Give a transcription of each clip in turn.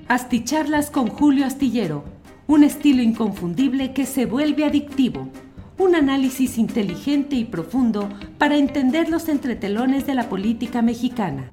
Asticharlas con Julio Astillero, un estilo inconfundible que se vuelve adictivo. Un análisis inteligente y profundo para entender los entretelones de la política mexicana.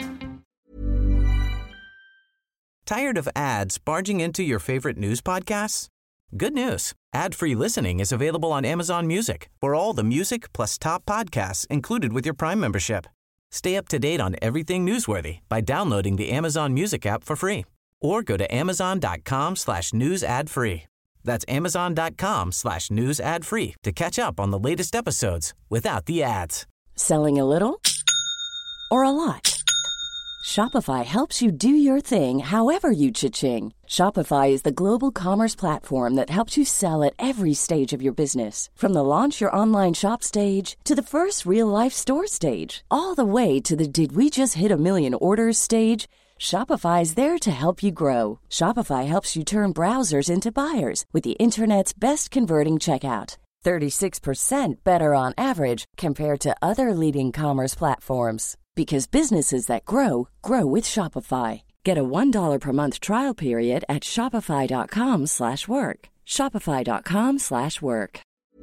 Tired of ads barging into your favorite news podcasts? Good news. Ad-free listening is available on Amazon Music for all the music plus top podcasts included with your Prime membership. Stay up to date on everything newsworthy by downloading the Amazon Music app for free or go to amazon.com/news ad free. That's amazon.com/news ad free to catch up on the latest episodes without the ads. Selling a little or a lot? Shopify helps you do your thing however you cha-ching. Shopify is the global commerce platform that helps you sell at every stage of your business. From the launch your online shop stage to the first real-life store stage, all the way to the did we just hit a million orders stage. Shopify is there to help you grow. Shopify helps you turn browsers into buyers with the internet's best converting checkout. 36% better on average compared to other leading commerce platforms. Because businesses that grow, grow with Shopify. Get a $1 per month trial period at shopify.com/work. Shopify.com/work.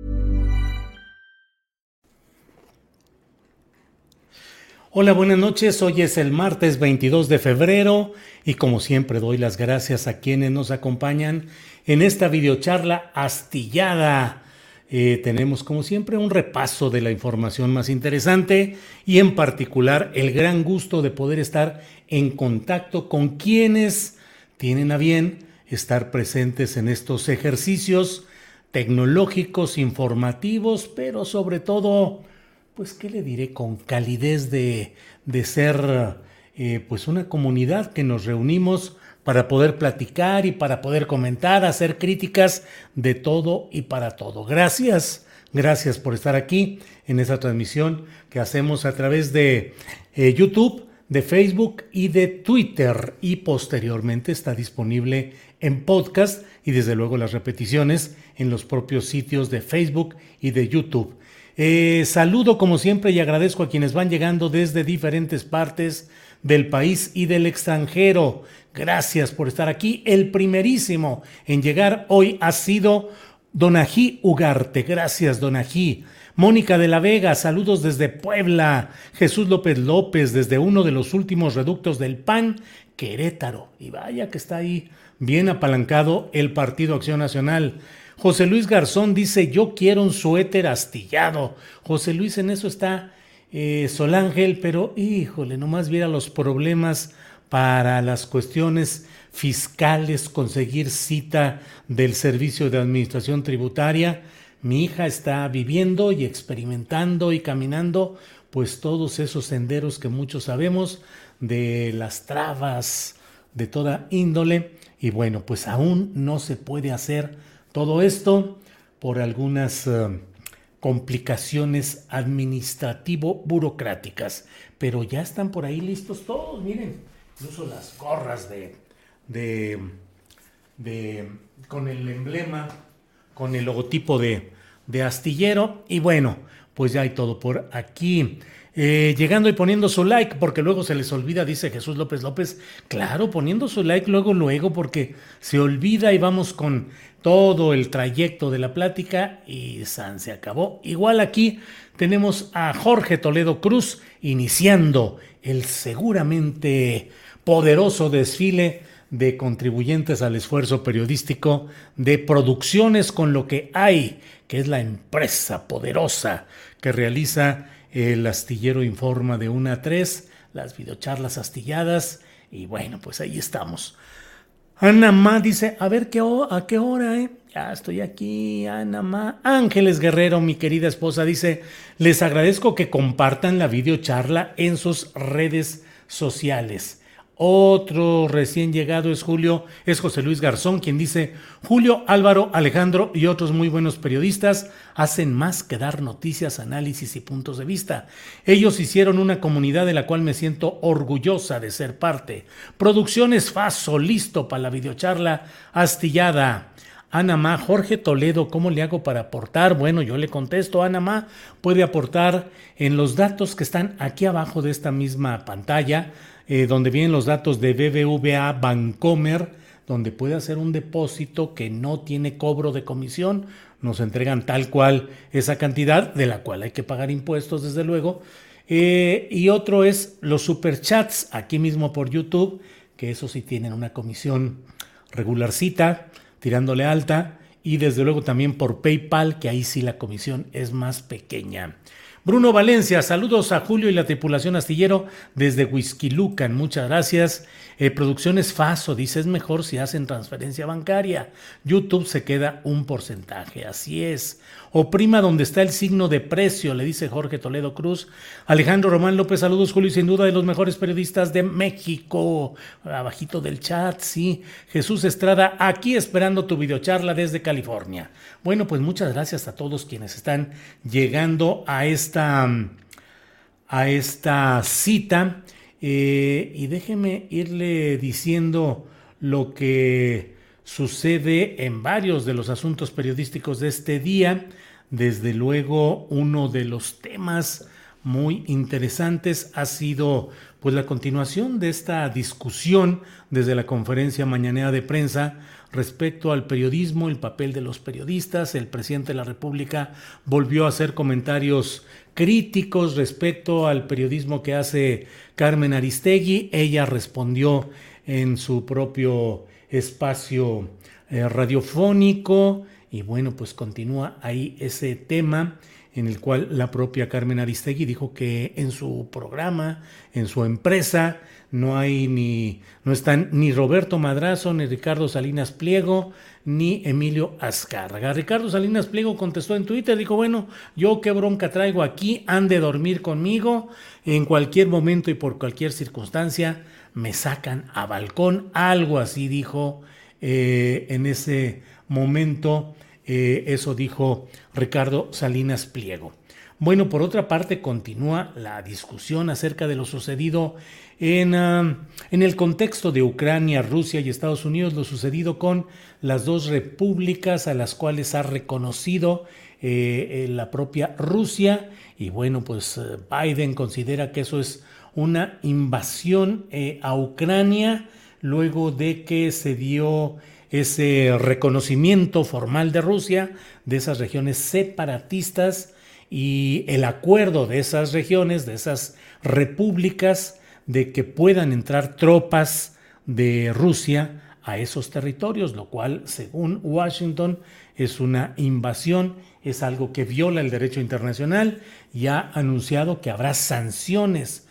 Hola, buenas noches. Hoy es el martes 22 de febrero y como siempre doy las gracias a quienes nos acompañan en esta videocharla astillada. Tenemos como siempre un repaso de la información más interesante y en particular el gran gusto de poder estar en contacto con quienes tienen a bien estar presentes en estos ejercicios tecnológicos, informativos, pero sobre todo, pues, ¿qué le diré? Con calidez de ser pues una comunidad que nos reunimos para poder platicar y para poder comentar, hacer críticas de todo y para todo. Gracias por estar aquí en esta transmisión que hacemos a través de YouTube, de Facebook y de Twitter, y posteriormente está disponible en podcast y desde luego las repeticiones en los propios sitios de Facebook y de YouTube. Saludo como siempre y agradezco a quienes van llegando desde diferentes partes del país y del extranjero. Gracias por estar aquí. El primerísimo en llegar hoy ha sido Don Ají Ugarte. Gracias, Don Ají. Mónica de la Vega, saludos desde Puebla. Jesús López desde uno de los últimos reductos del PAN, Querétaro. Y vaya que está ahí bien apalancado el Partido Acción Nacional. José Luis Garzón dice, yo quiero un suéter astillado. José Luis, en eso está Sol Ángel, pero híjole, nomás viera los problemas para las cuestiones fiscales, conseguir cita del Servicio de Administración Tributaria. Mi hija está viviendo y experimentando y caminando pues todos esos senderos que muchos sabemos, de las trabas de toda índole, y bueno, pues aún no se puede hacer todo esto por algunas complicaciones administrativo-burocráticas, pero ya están por ahí listos todos, miren, incluso las gorras con el emblema, con el logotipo de astillero, y bueno, pues ya hay todo por aquí. Llegando y poniendo su like, porque luego se les olvida, dice Jesús López, claro, poniendo su like luego, porque se olvida y vamos con todo el trayecto de la plática y se acabó. Igual aquí tenemos a Jorge Toledo Cruz iniciando el seguramente poderoso desfile de contribuyentes al esfuerzo periodístico de Producciones con lo que hay, que es la empresa poderosa que realiza el Astillero Informa de 1 a 3, las videocharlas astilladas, y bueno, pues ahí estamos. Ana Ma dice, a ver, ¿a qué hora? Ya estoy aquí, Ana Ma. Ángeles Guerrero, mi querida esposa, dice, les agradezco que compartan la videocharla en sus redes sociales. Otro recién llegado es José Luis Garzón, quien dice, Julio, Álvaro, Alejandro y otros muy buenos periodistas hacen más que dar noticias, análisis y puntos de vista. Ellos hicieron una comunidad de la cual me siento orgullosa de ser parte. Producciones Faso, listo para la videocharla astillada. Ana Ma, Jorge Toledo, ¿cómo le hago para aportar? Bueno, yo le contesto, Ana Ma puede aportar en los datos que están aquí abajo de esta misma pantalla. donde vienen los datos de BBVA Bancomer, donde puede hacer un depósito que no tiene cobro de comisión. Nos entregan tal cual esa cantidad, de la cual hay que pagar impuestos, desde luego. Y otro es los superchats, aquí mismo por YouTube, que eso sí tienen una comisión regularcita, tirándole alta. Y desde luego también por PayPal, que ahí sí la comisión es más pequeña. Bruno Valencia, saludos a Julio y la tripulación astillero desde Huixquilucan, muchas gracias. Producciones Faso, dice, es mejor si hacen transferencia bancaria. YouTube se queda un porcentaje, así es. Oprima donde está el signo de precio, le dice Jorge Toledo Cruz. Alejandro Román López, saludos Julio, y sin duda de los mejores periodistas de México. Abajito del chat, sí. Jesús Estrada, aquí esperando tu videocharla desde California. Bueno, pues muchas gracias a todos quienes están llegando a esta cita. Y déjeme irle diciendo lo que sucede en varios de los asuntos periodísticos de este día. Desde luego, uno de los temas muy interesantes ha sido pues la continuación de esta discusión desde la conferencia mañanera de prensa respecto al periodismo, el papel de los periodistas. El presidente de la República volvió a hacer comentarios críticos respecto al periodismo que hace Carmen Aristegui. Ella respondió en su propio espacio radiofónico y bueno, pues continúa ahí ese tema en el cual la propia Carmen Aristegui dijo que en su programa, en su empresa, no están ni Roberto Madrazo, ni Ricardo Salinas Pliego, ni Emilio Azcárraga. Ricardo Salinas Pliego contestó en Twitter, dijo, bueno, yo qué bronca traigo aquí, han de dormir conmigo, en cualquier momento y por cualquier circunstancia me sacan a balcón, algo así dijo en ese momento. Eso dijo Ricardo Salinas Pliego. Bueno, por otra parte, continúa la discusión acerca de lo sucedido en el contexto de Ucrania, Rusia y Estados Unidos, lo sucedido con las dos repúblicas a las cuales ha reconocido la propia Rusia. Y bueno, pues Biden considera que eso es una invasión a Ucrania luego de que se dio ese reconocimiento formal de Rusia, de esas regiones separatistas y el acuerdo de esas regiones, de esas repúblicas, de que puedan entrar tropas de Rusia a esos territorios, lo cual, según Washington, es una invasión, es algo que viola el derecho internacional y ha anunciado que habrá sanciones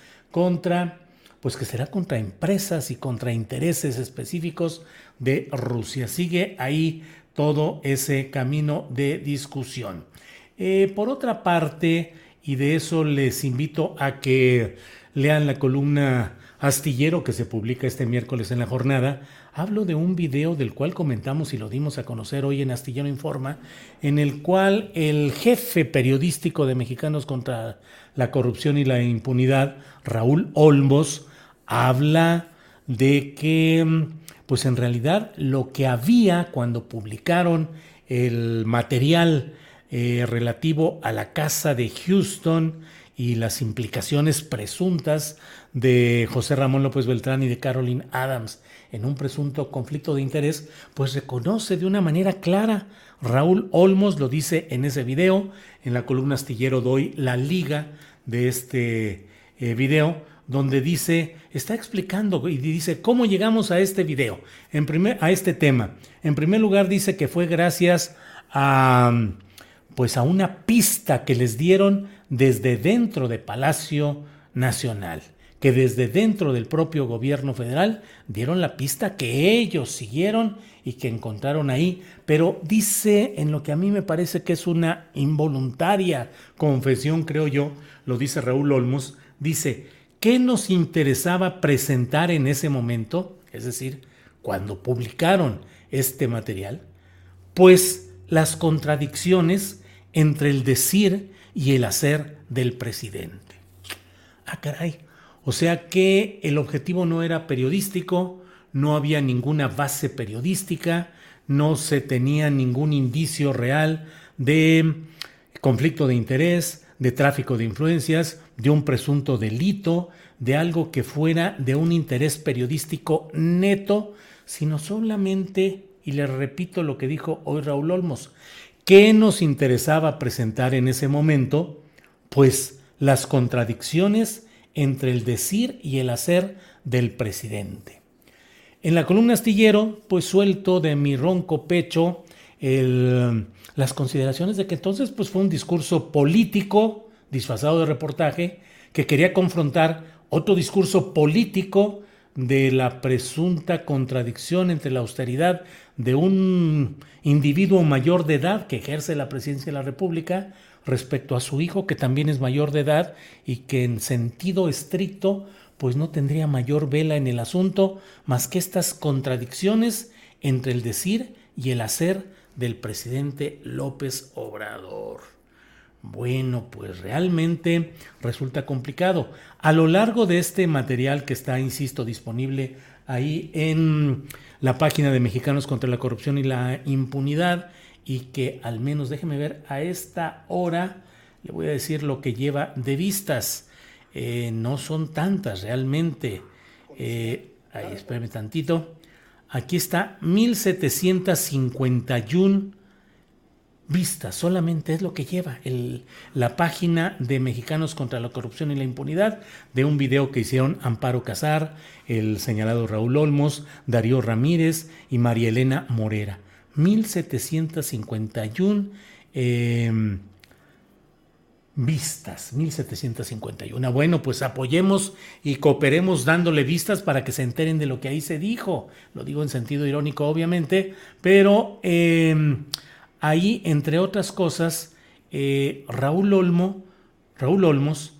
que será contra empresas y contra intereses específicos de Rusia. Sigue ahí todo ese camino de discusión. Por otra parte, y de eso les invito a que lean la columna Astillero que se publica este miércoles en La Jornada, hablo de un video del cual comentamos y lo dimos a conocer hoy en Astillero Informa, en el cual el jefe periodístico de Mexicanos contra la Corrupción y la Impunidad, Raúl Olmos, habla de que pues en realidad lo que había cuando publicaron el material relativo a la casa de Houston y las implicaciones presuntas de José Ramón López Beltrán y de Caroline Adams en un presunto conflicto de interés, pues reconoce de una manera clara. Raúl Olmos lo dice en ese video. En la columna Astillero doy la liga de este video, donde está explicando y dice cómo llegamos a este video, a este tema. En primer lugar dice que fue gracias a una pista que les dieron desde dentro de Palacio Nacional, que desde dentro del propio gobierno federal dieron la pista que ellos siguieron y que encontraron ahí, pero dice en lo que a mí me parece que es una involuntaria confesión, creo yo, lo dice Raúl Olmos, dice: ¿qué nos interesaba presentar en ese momento? Es decir, cuando publicaron este material, pues las contradicciones entre el decir y el hacer del presidente. Ah, caray. O sea que el objetivo no era periodístico, no había ninguna base periodística, no se tenía ningún indicio real de conflicto de interés, de tráfico de influencias, de un presunto delito, de algo que fuera de un interés periodístico neto, sino solamente, y le repito lo que dijo hoy Raúl Olmos, ¿qué nos interesaba presentar en ese momento? Pues las contradicciones entre el decir y el hacer del presidente. En la columna Astillero, pues suelto de mi ronco pecho las consideraciones de que entonces pues fue un discurso político disfrazado de reportaje que quería confrontar otro discurso político de la presunta contradicción entre la austeridad de un individuo mayor de edad que ejerce la presidencia de la República respecto a su hijo, que también es mayor de edad y que en sentido estricto pues no tendría mayor vela en el asunto más que estas contradicciones entre el decir y el hacer del presidente López Obrador. Bueno, pues realmente resulta complicado. A lo largo de este material que está, insisto, disponible ahí en la página de Mexicanos contra la Corrupción y la Impunidad, y que al menos, déjeme ver, a esta hora le voy a decir lo que lleva de vistas. No son tantas realmente. Ahí, espérame tantito. Aquí está 1751 vistas, solamente es lo que lleva la página de Mexicanos contra la Corrupción y la Impunidad, de un video que hicieron Amparo Casar, el señalado Raúl Olmos, Darío Ramírez y María Elena Morera. 1751 vistas, 1751. Bueno, pues apoyemos y cooperemos dándole vistas para que se enteren de lo que ahí se dijo. Lo digo en sentido irónico, obviamente, pero ahí, entre otras cosas, Raúl Olmos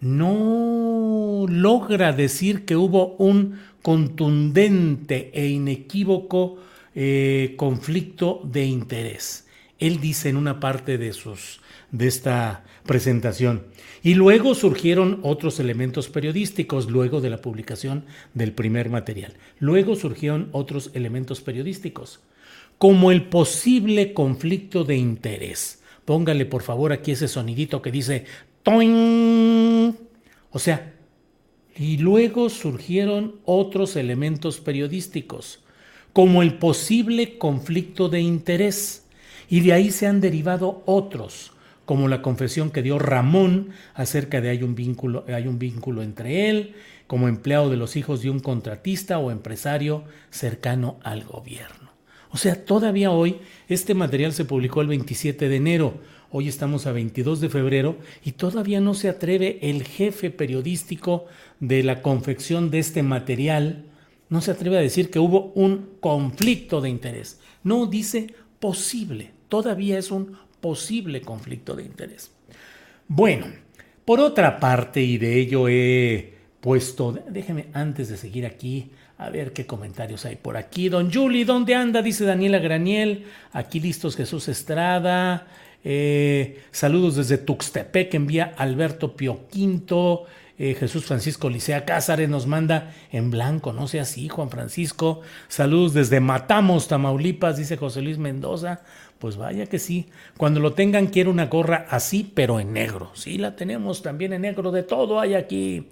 no logra decir que hubo un contundente e inequívoco conflicto de interés. Él dice en una parte de esta presentación. Y luego surgieron otros elementos periodísticos, luego de la publicación del primer material. Luego surgieron otros elementos periodísticos, como el posible conflicto de interés. Póngale por favor aquí ese sonidito que dice ¡toing! O sea, y luego surgieron otros elementos periodísticos, como el posible conflicto de interés. Y de ahí se han derivado otros, como la confesión que dio Ramón acerca de hay un vínculo entre él, como empleado de los hijos de un contratista o empresario cercano al gobierno. O sea, todavía hoy, este material se publicó el 27 de enero, hoy estamos a 22 de febrero y todavía no se atreve el jefe periodístico de la confección de este material, no se atreve a decir que hubo un conflicto de interés. No, dice posible, todavía es un posible conflicto de interés. Bueno, por otra parte, y de ello he puesto, déjeme antes de seguir aquí, a ver qué comentarios hay por aquí. Don Juli, ¿dónde anda? Dice Daniela Graniel. Aquí listos Jesús Estrada. Saludos desde Tuxtepec, envía Alberto Pio Quinto. Jesús Francisco Licea Cázares nos manda en blanco, no sea así, Juan Francisco. Saludos desde Matamoros, Tamaulipas, dice José Luis Mendoza. Pues vaya que sí. Cuando lo tengan, quiero una gorra así, pero en negro. Sí, la tenemos también en negro, de todo hay aquí.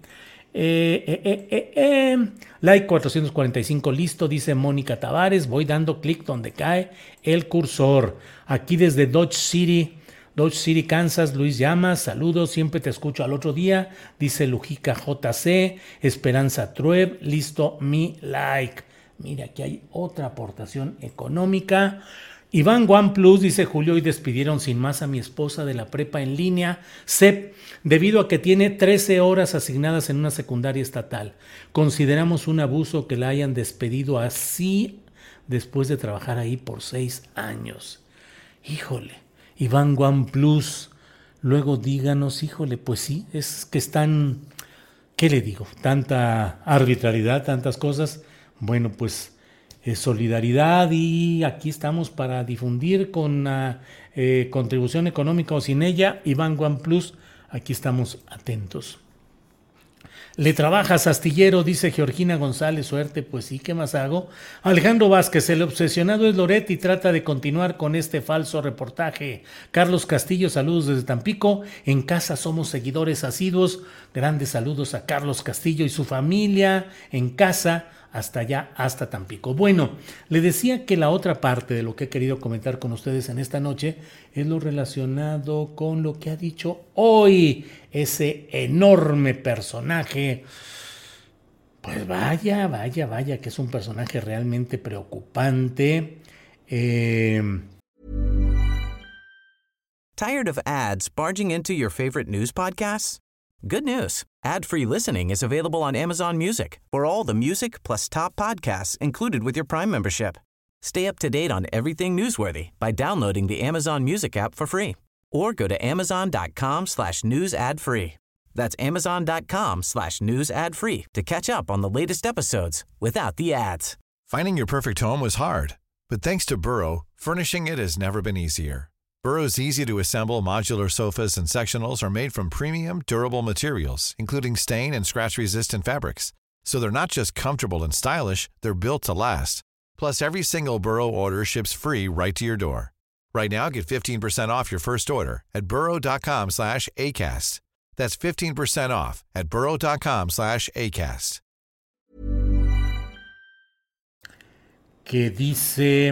Like 445 listo, dice Mónica Tavares. Voy dando clic donde cae el cursor. Aquí desde Dodge City, Kansas, Luis Llamas, saludos, siempre te escucho al otro día, dice Lujica JC, Esperanza Trueb, listo mi like. Mira, aquí hay otra aportación económica. Iván OnePlus dice Julio, hoy despidieron sin más a mi esposa de la prepa en línea, CEP, debido a que tiene 13 horas asignadas en una secundaria estatal. Consideramos un abuso que la hayan despedido así después de trabajar ahí por 6 años. Híjole, Iván OnePlus, luego díganos, híjole, pues sí, es que están, ¿qué le digo? Tanta arbitrariedad, tantas cosas. Bueno, pues solidaridad y aquí estamos para difundir con contribución económica o sin ella. Iván OnePlus, aquí estamos atentos. Le trabajas, astillero, dice Georgina González. Suerte, pues sí, ¿qué más hago? Alejandro Vázquez, el obsesionado es Loret y trata de continuar con este falso reportaje. Carlos Castillo, saludos desde Tampico. En casa somos seguidores asiduos. Grandes saludos a Carlos Castillo y su familia en casa, hasta allá, hasta Tampico. Bueno, le decía que la otra parte de lo que he querido comentar con ustedes en esta noche es lo relacionado con lo que ha dicho hoy ese enorme personaje. Pues vaya, que es un personaje realmente preocupante. Tired of ads barging into your favorite news podcasts? Good news. Ad-free listening is available on Amazon Music for all the music plus top podcasts included with your Prime membership. Stay up to date on everything newsworthy by downloading the Amazon Music app for free or go to amazon.com/news ad free. That's amazon.com/news ad free to catch up on the latest episodes without the ads. Finding your perfect home was hard, but thanks to Burrow, furnishing it has never been easier. Burrow's easy-to-assemble modular sofas and sectionals are made from premium, durable materials, including stain and scratch-resistant fabrics. So they're not just comfortable and stylish, they're built to last. Plus, every single Burrow order ships free right to your door. Right now, get 15% off your first order at burrow.com/ACAST. That's 15% off at burrow.com/ACAST. Que dice,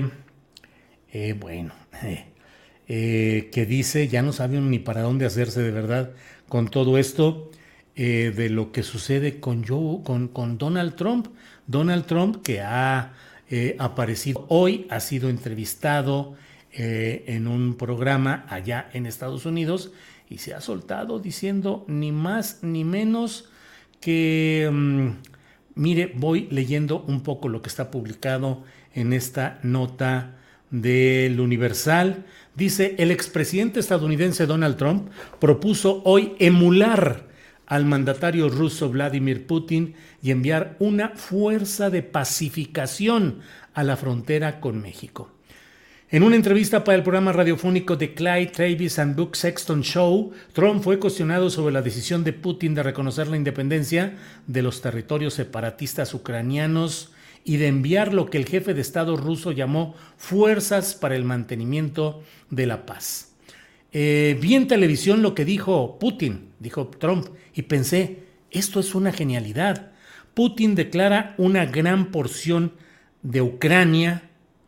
que dice, ya no saben ni para dónde hacerse de verdad con todo esto de lo que sucede con Donald Trump. Donald Trump, que ha aparecido hoy, ha sido entrevistado en un programa allá en Estados Unidos y se ha soltado diciendo ni más ni menos que, mire, voy leyendo un poco lo que está publicado en esta nota del Universal. Dice, el expresidente estadounidense Donald Trump propuso hoy emular al mandatario ruso Vladimir Putin y enviar una fuerza de pacificación a la frontera con México. En una entrevista para el programa radiofónico The Clyde Travis and Buck Sexton Show, Trump fue cuestionado sobre la decisión de Putin de reconocer la independencia de los territorios separatistas ucranianos y de enviar lo que el jefe de Estado ruso llamó fuerzas para el mantenimiento de la paz. Vi en televisión lo que dijo Putin, dijo Trump, y pensé, esto es una genialidad. Putin declara una gran porción de Ucrania,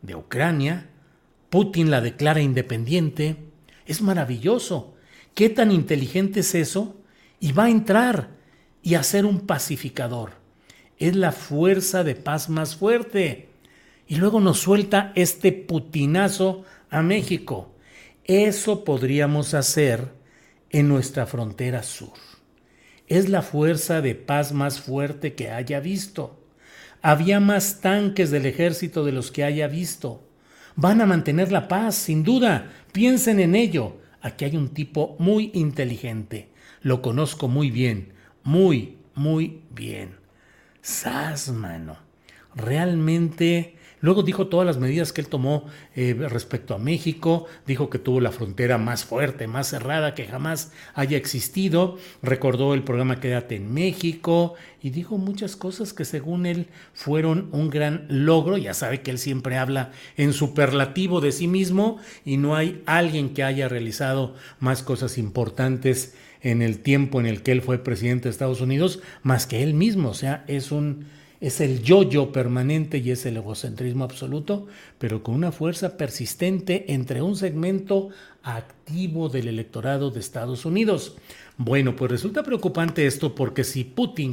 Putin la declara independiente. Es maravilloso. ¿Qué tan inteligente es eso? Y va a entrar y a ser un pacificador. Es la fuerza de paz más fuerte. Y luego nos suelta este putinazo a México. Eso podríamos hacer en nuestra frontera sur. Es la fuerza de paz más fuerte que haya visto. Había más tanques del ejército de los que haya visto. Van a mantener la paz, sin duda. Piensen en ello. Aquí hay un tipo muy inteligente. Lo conozco muy bien. Muy bien. ¡Sas, mano! Realmente. Luego dijo todas las medidas que él tomó respecto a México. Dijo que tuvo la frontera más fuerte, más cerrada que jamás haya existido. Recordó el programa Quédate en México y dijo muchas cosas que según él fueron un gran logro. Ya sabe que él siempre habla en superlativo de sí mismo y no hay alguien que haya realizado más cosas importantes en el tiempo en el que él fue presidente de Estados Unidos más que él mismo. O sea, es el yo-yo permanente y es el egocentrismo absoluto, pero con una fuerza persistente entre un segmento activo del electorado de Estados Unidos. Bueno, pues resulta preocupante esto porque si Trump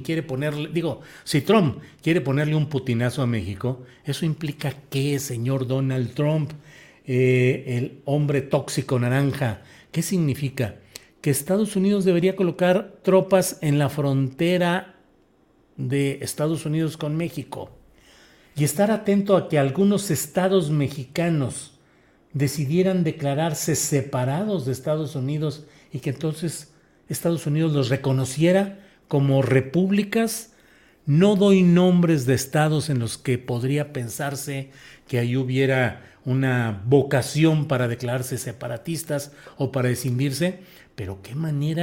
quiere ponerle un putinazo a México, eso implica que, señor Donald Trump, el hombre tóxico naranja, ¿qué significa? Que Estados Unidos debería colocar tropas en la frontera de Estados Unidos con México y estar atento a que algunos estados mexicanos decidieran declararse separados de Estados Unidos y que entonces Estados Unidos los reconociera como repúblicas. No doy nombres de estados en los que podría pensarse que ahí hubiera una vocación para declararse separatistas o para escindirse, pero qué manera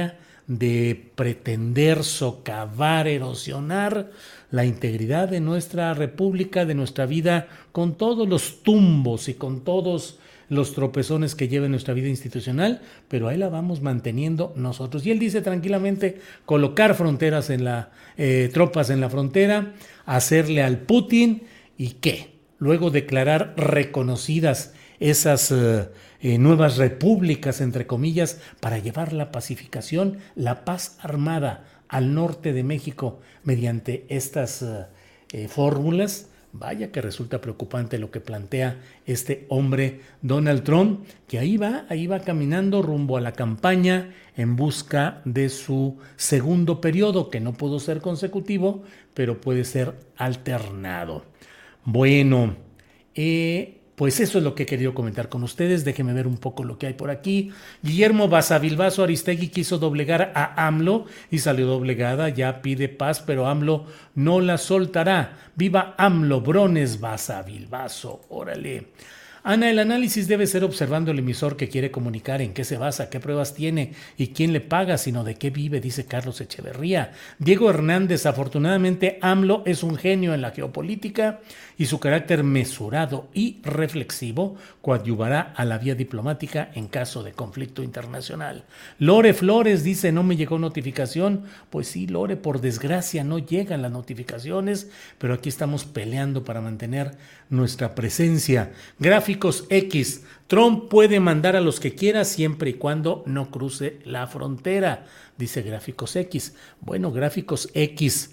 de pretender socavar, erosionar la integridad de nuestra república, de nuestra vida, con todos los tumbos y con todos los tropezones que lleva nuestra vida institucional, pero ahí la vamos manteniendo nosotros. Y él dice tranquilamente colocar fronteras tropas en la frontera, hacerle al Putin y ¿qué? Luego declarar reconocidas esas nuevas repúblicas, entre comillas, para llevar la pacificación, la paz armada al norte de México mediante estas fórmulas. Vaya que resulta preocupante lo que plantea este hombre Donald Trump, que ahí va caminando rumbo a la campaña en busca de su segundo periodo, que no pudo ser consecutivo, pero puede ser alternado. Bueno, pues eso es lo que he querido comentar con ustedes. Déjenme ver un poco lo que hay por aquí. Guillermo Basavilbaso Aristegui quiso doblegar a AMLO y salió doblegada. Ya pide paz, pero AMLO no la soltará. ¡Viva AMLO! Brones Basavilbaso. Órale. Ana, el análisis debe ser observando el emisor que quiere comunicar, en qué se basa, qué pruebas tiene y quién le paga, sino de qué vive, dice Carlos Echeverría. Diego Hernández, afortunadamente AMLO es un genio en la geopolítica y su carácter mesurado y reflexivo coadyuvará a la vía diplomática en caso de conflicto internacional. Lore Flores dice, no me llegó notificación. Pues sí, Lore, por desgracia no llegan las notificaciones, pero aquí estamos peleando para mantener nuestra presencia. Gráficos X, Trump puede mandar a los que quiera siempre y cuando no cruce la frontera, dice Gráficos X. Bueno, Gráficos X,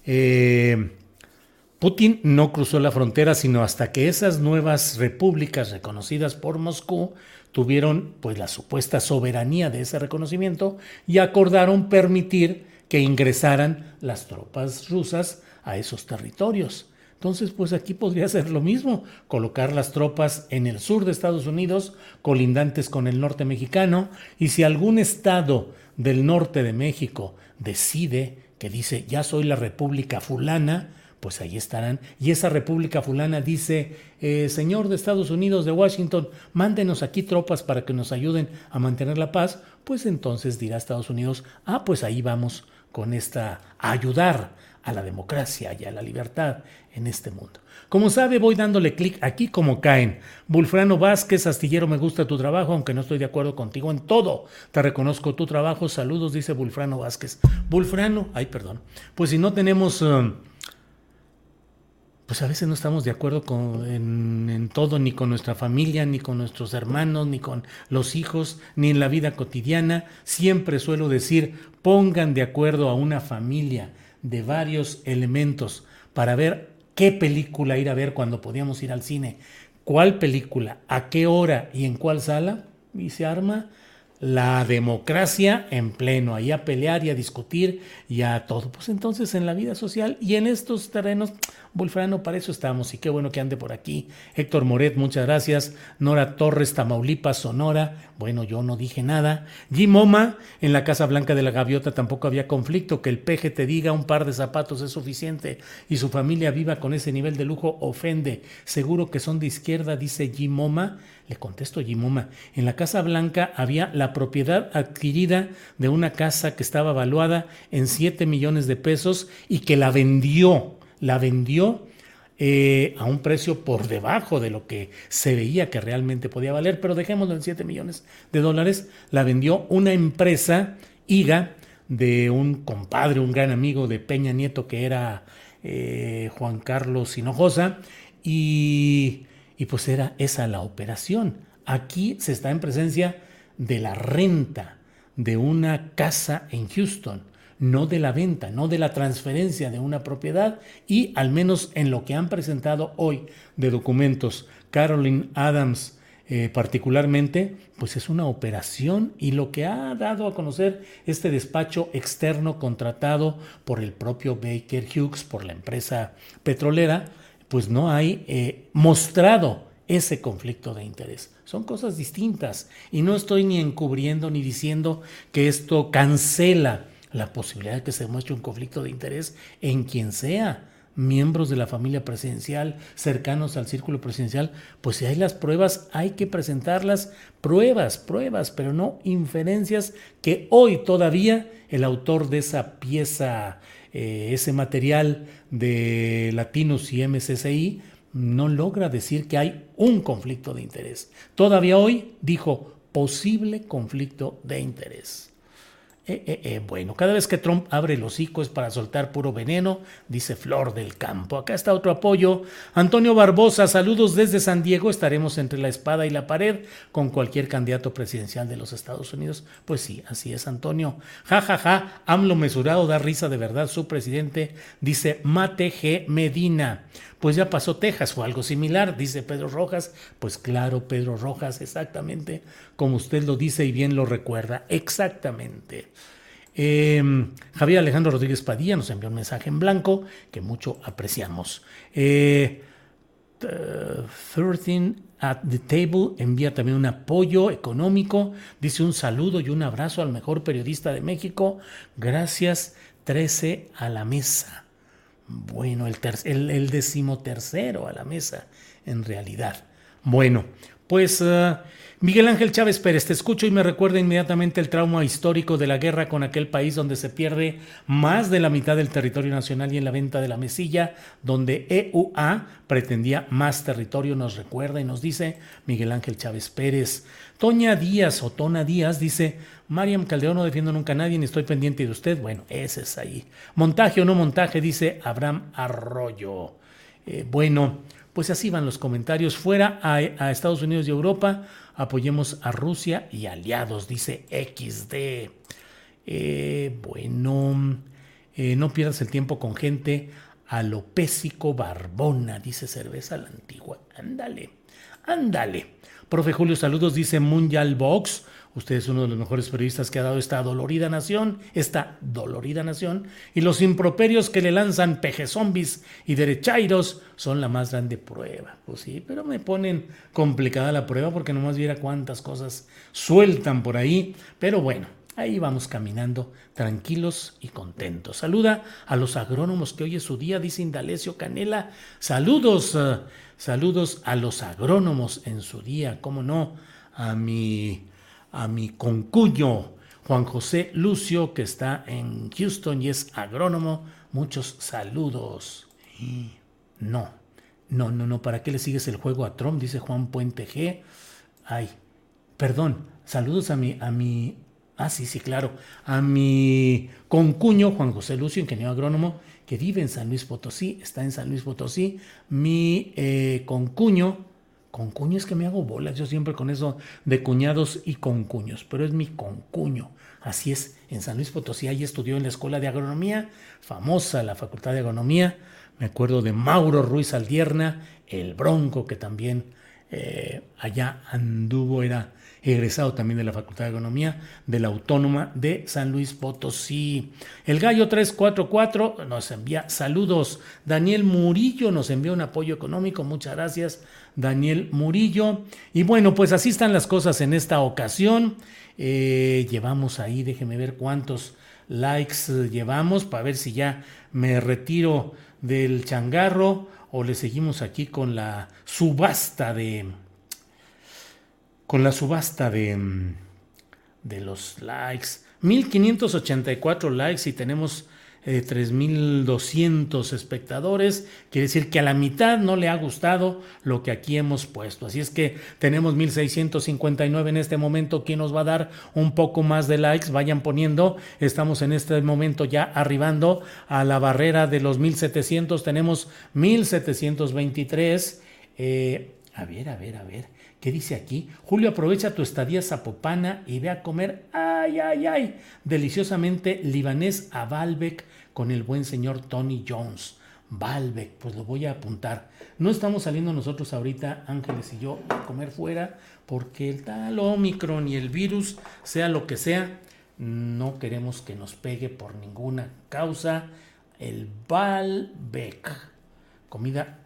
Putin no cruzó la frontera sino hasta que esas nuevas repúblicas reconocidas por Moscú tuvieron pues la supuesta soberanía de ese reconocimiento y acordaron permitir que ingresaran las tropas rusas a esos territorios. Entonces, pues aquí podría ser lo mismo, colocar las tropas en el sur de Estados Unidos, colindantes con el norte mexicano, y si algún estado del norte de México decide que dice, ya soy la república fulana, pues ahí estarán. Y esa república fulana dice, señor de Estados Unidos, de Washington, mándenos aquí tropas para que nos ayuden a mantener la paz, pues entonces dirá Estados Unidos, pues ahí vamos con a ayudar a la democracia y a la libertad en este mundo. Como sabe, voy dándole clic aquí como caen. Bulfrano Vázquez, Astillero, me gusta tu trabajo, aunque no estoy de acuerdo contigo en todo. Te reconozco tu trabajo. Saludos, dice Bulfrano Vázquez. Bulfrano, pues si no tenemos... pues a veces no estamos de acuerdo en todo, ni con nuestra familia, ni con nuestros hermanos, ni con los hijos, ni en la vida cotidiana. Siempre suelo decir, pongan de acuerdo a una familia de varios elementos para ver qué película ir a ver cuando podíamos ir al cine, cuál película, a qué hora y en cuál sala, y se arma la democracia en pleno, ahí a pelear y a discutir y a todo. Pues entonces en la vida social y en estos terrenos, Bulfrano, para eso estamos, y qué bueno que ande por aquí. Héctor Moret, muchas gracias. Nora Torres, Tamaulipas, Sonora, bueno, yo no dije nada. Jim Oma, en la Casa Blanca de la Gaviota tampoco había conflicto, que el peje te diga un par de zapatos es suficiente y su familia viva con ese nivel de lujo ofende. Seguro que son de izquierda, dice Jim Oma. Le contesto Jim Oma, en la Casa Blanca había la propiedad adquirida de una casa que estaba valuada en 7 millones de pesos y que la vendió a un precio por debajo de lo que se veía que realmente podía valer, pero dejémoslo en 7 millones de dólares. La vendió una empresa, IGA, de un compadre, un gran amigo de Peña Nieto, que era Juan Carlos Hinojosa, y pues era esa la operación. Aquí se está en presencia de la renta de una casa en Houston, no de la venta, no de la transferencia de una propiedad, y al menos en lo que han presentado hoy de documentos Caroline Adams particularmente, pues es una operación, y lo que ha dado a conocer este despacho externo contratado por el propio Baker Hughes, por la empresa petrolera, pues no hay mostrado ese conflicto de interés. Son cosas distintas, y no estoy ni encubriendo ni diciendo que esto cancela la posibilidad de que se muestre un conflicto de interés en quien sea miembros de la familia presidencial, cercanos al círculo presidencial, pues si hay las pruebas, hay que presentarlas, pruebas, pero no inferencias que hoy todavía el autor de esa pieza, ese material de Latinus y MSCI, no logra decir que hay un conflicto de interés. Todavía hoy dijo posible conflicto de interés. Bueno, cada vez que Trump abre el hocico es para soltar puro veneno, dice Flor del Campo. Acá está otro apoyo. Antonio Barbosa, saludos desde San Diego. Estaremos entre la espada y la pared con cualquier candidato presidencial de los Estados Unidos. Pues sí, así es, Antonio. Ja, ja, ja. AMLO mesurado, da risa de verdad su presidente, dice Mate G. Medina. Pues ya pasó Texas, fue algo similar, dice Pedro Rojas. Pues claro, Pedro Rojas, exactamente como usted lo dice y bien lo recuerda, exactamente. Javier Alejandro Rodríguez Padilla nos envió un mensaje en blanco que mucho apreciamos. 13 at the Table envía también un apoyo económico, dice un saludo y un abrazo al mejor periodista de México. Gracias, 13 a la mesa. Bueno, el 13º a la mesa, en realidad. Bueno, pues Miguel Ángel Chávez Pérez, te escucho y me recuerda inmediatamente el trauma histórico de la guerra con aquel país donde se pierde más de la mitad del territorio nacional y en la venta de la mesilla, donde EUA pretendía más territorio, nos recuerda y nos dice Miguel Ángel Chávez Pérez. Toña Díaz o Tona Díaz dice, Mariam Calderón, no defiendo nunca a nadie ni estoy pendiente de usted. Bueno, ese es ahí. Montaje o no montaje, dice Abraham Arroyo. Bueno, pues así van los comentarios. Fuera a Estados Unidos y Europa, apoyemos a Rusia y aliados, dice XD. No pierdas el tiempo con gente alopésico barbona, dice Cerveza la Antigua. Ándale. Profe Julio, saludos, dice Mundial Box. Usted es uno de los mejores periodistas que ha dado esta dolorida nación, y los improperios que le lanzan pejezombis y derechairos son la más grande prueba. Pues sí, pero me ponen complicada la prueba porque nomás viera cuántas cosas sueltan por ahí, pero bueno, ahí vamos caminando tranquilos y contentos. Saluda a los agrónomos que hoy es su día, dice Indalecio Canela. Saludos a los agrónomos en su día, cómo no, a mi concuño Juan José Lucio, que está en Houston y es agrónomo. Muchos saludos. No, ¿para qué le sigues el juego a Trump? Dice Juan Puente G. Saludos a mi claro, a mi concuño Juan José Lucio, ingeniero agrónomo, que vive en San Luis Potosí, está en San Luis Potosí. Mi concuño es que me hago bolas yo siempre con eso de cuñados y concuños, pero es mi concuño. Así es, en San Luis Potosí, ahí estudió en la Escuela de Agronomía, famosa la Facultad de Agronomía. Me acuerdo de Mauro Ruiz Aldierna, el Bronco, que también allá anduvo, era egresado también de la Facultad de Agronomía de la Autónoma de San Luis Potosí. El Gallo 344 nos envía saludos. Daniel Murillo nos envía un apoyo económico. Muchas gracias, Daniel Murillo. Y bueno, pues así están las cosas en esta ocasión. Llevamos ahí, déjeme ver cuántos likes llevamos para ver si ya me retiro del changarro o le seguimos aquí con la subasta de los likes. 1584 likes y tenemos 3200 espectadores. Quiere decir que a la mitad no le ha gustado lo que aquí hemos puesto. Así es que tenemos 1659 en este momento. ¿Quién nos va a dar un poco más de likes? Vayan poniendo. Estamos en este momento ya arribando a la barrera de los 1700. Tenemos 1723. A ver. ¿Qué dice aquí? Julio, aprovecha tu estadía zapopana y ve a comer, deliciosamente libanés a Baalbek con el buen señor Tony Jones. Baalbek, pues lo voy a apuntar. No estamos saliendo nosotros ahorita, Ángeles y yo, a comer fuera porque el tal Omicron y el virus, sea lo que sea, no queremos que nos pegue por ninguna causa. El Baalbek, comida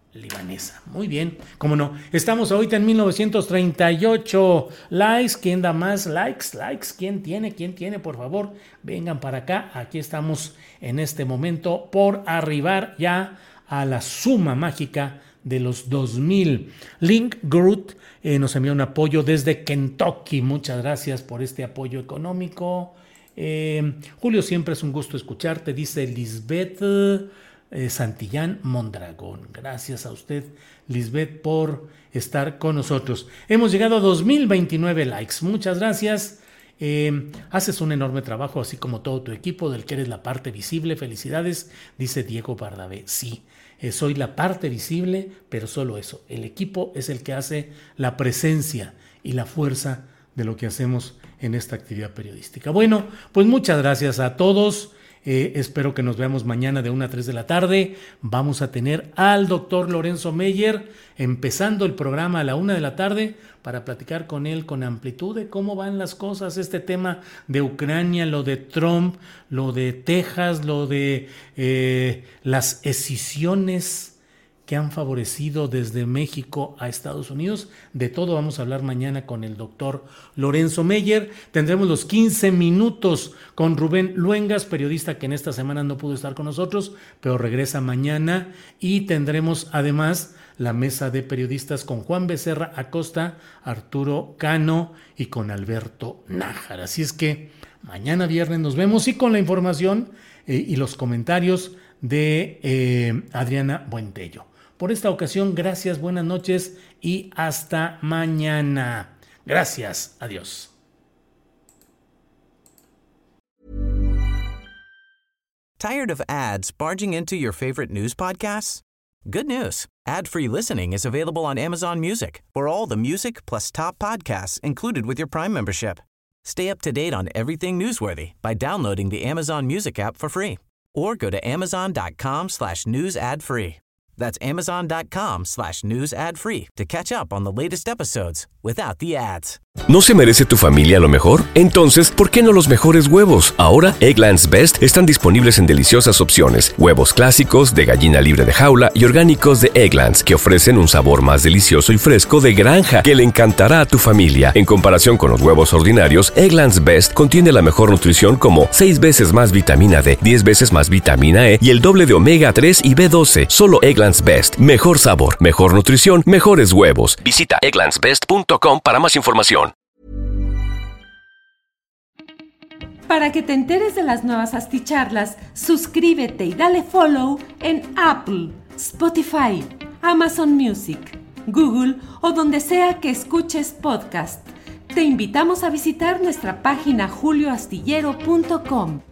libanesa. Muy bien, cómo no. Estamos ahorita en 1938 likes. ¿Quién da más likes? ¿Quién tiene? Por favor, vengan para acá. Aquí estamos en este momento por arribar ya a la suma mágica de los 2000. Link Groot nos envía un apoyo desde Kentucky. Muchas gracias por este apoyo económico. Julio, siempre es un gusto escucharte, dice Lisbeth Santillán Mondragón. Gracias a usted, Lisbeth, por estar con nosotros. Hemos llegado a 2029 likes. Muchas gracias. Haces un enorme trabajo, así como todo tu equipo, del que eres la parte visible. Felicidades, dice Diego Bardavé. Sí, soy la parte visible, pero solo eso. El equipo es el que hace la presencia y la fuerza de lo que hacemos en esta actividad periodística. Bueno, pues muchas gracias a todos. Espero que nos veamos mañana de 1 a 3 de la tarde. Vamos a tener al doctor Lorenzo Meyer empezando el programa a la 1 de la tarde para platicar con él con amplitud de cómo van las cosas, este tema de Ucrania, lo de Trump, lo de Texas, lo de las escisiones que han favorecido desde México a Estados Unidos. De todo vamos a hablar mañana con el doctor Lorenzo Meyer. Tendremos los 15 minutos con Rubén Luengas, periodista que en esta semana no pudo estar con nosotros, pero regresa mañana. Y tendremos además la mesa de periodistas con Juan Becerra Acosta, Arturo Cano y con Alberto Nájar. Así es que mañana viernes nos vemos y con la información y los comentarios de Adriana Buentello. Por esta ocasión, gracias, buenas noches y hasta mañana. Gracias, adiós. Tired of ads barging into your favorite news podcasts? Good news. Ad-free listening is available on Amazon Music for all the music plus top podcasts included with your Prime membership. Stay up to date on everything newsworthy by downloading the Amazon Music app for free or go to amazon.com/news ad free. That's amazon.com/news ad free to catch up on the latest episodes without the ads. ¿No se merece tu familia lo mejor? Entonces, ¿por qué no los mejores huevos? Ahora, Eggland's Best están disponibles en deliciosas opciones. Huevos clásicos, de gallina libre de jaula y orgánicos de Eggland's, que ofrecen un sabor más delicioso y fresco de granja que le encantará a tu familia. En comparación con los huevos ordinarios, Eggland's Best contiene la mejor nutrición como 6 veces más vitamina D, 10 veces más vitamina E y el doble de omega 3 y B12. Solo Eggland's Best. Mejor sabor, mejor nutrición, mejores huevos. Visita egglandsbest.com para más información. Para que te enteres de las nuevas asticharlas, suscríbete y dale follow en Apple, Spotify, Amazon Music, Google o donde sea que escuches podcast. Te invitamos a visitar nuestra página julioastillero.com.